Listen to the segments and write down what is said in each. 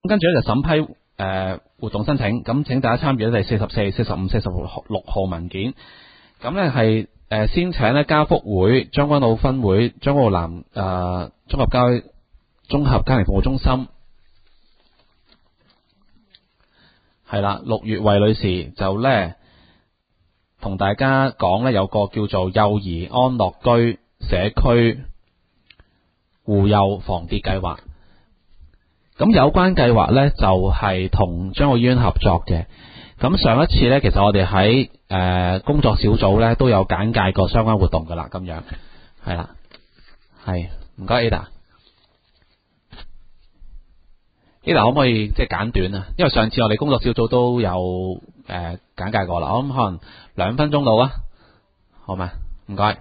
跟住咧就審批活動申請，咁請大家參閱第44、45、46號文件。咁咧係先請咧家福會將軍澳分會將軍澳南綜合家庭服務中心係啦，6月慧女士就咧同大家講咧有個叫做幼兒安樂居社區護幼防跌計劃。咁有關計劃呢，就係同將澳醫院合作嘅。咁上一次呢，其實我哋喺工作小組呢都有簡介過相關活動噶啦，咁樣係啦，係唔該 Ada 可唔可以即係簡短啊？因為上次我哋工作小組都有簡介過啦，我諗可能2分鐘到啊，好嘛？唔該。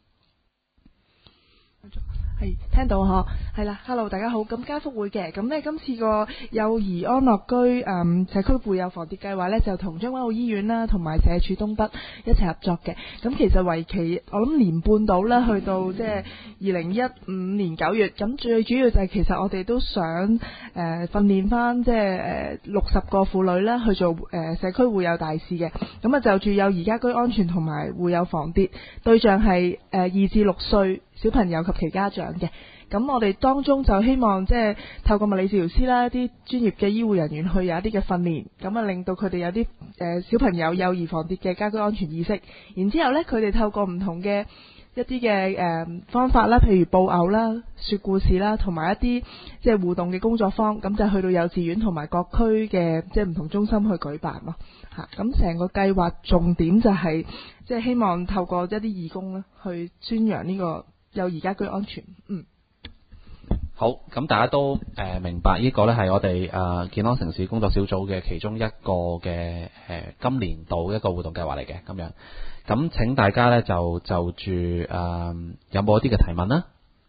係聽到嗬，係啦 ，Hello 大家好，咁家福會嘅，咁呢今次個幼兒安樂居社區護幼防跌計劃呢，就同將軍澳醫院啦，同埋社署東北一齊合作嘅。咁其實為期我諗年半到啦，去到即係2015年9月。咁最主要就係其實我哋都想訓練翻即係60個婦女啦去做社區護幼大使嘅。咁啊就住幼兒家居安全同埋護幼防跌，對象係2至6歲小朋友及其家長嘅。咁我哋當中就希望即係透過物理治療師啦，一啲專業嘅醫護人員去有一啲嘅訓練，咁啊令到佢哋有啲小朋友幼兒防跌嘅家居安全意識。然之後呢，佢哋透過唔同嘅一啲嘅方法啦，譬如布偶啦、說故事啦，同埋一啲即係互動嘅工作坊，咁就去到幼稚園同埋各區嘅即係唔同中心去舉辦咯。咁成個計劃重點就係即係希望透過一啲義工啦，去宣揚呢個幼兒家居安全。 好，咁大家都明白呢個呢係我哋健康城市工作小組嘅其中一個嘅今年度一個活動計劃嚟嘅，咁樣。咁請大家呢就住有冇一啲嘅提問啦？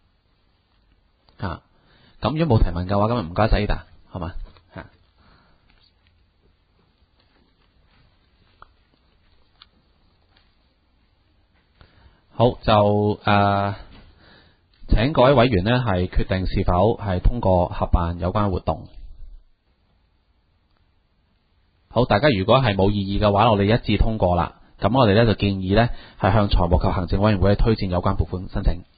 咁如果冇提問嘅話，咁唔該晒 Ada， 好嘛？好，就請各位委員呢係決定是否係通過合辦有關活動。好，大家如果係冇異議嘅話，我哋一致通過啦。咁我哋呢就建議呢係向財務及行政委員會推薦有關撥款申請。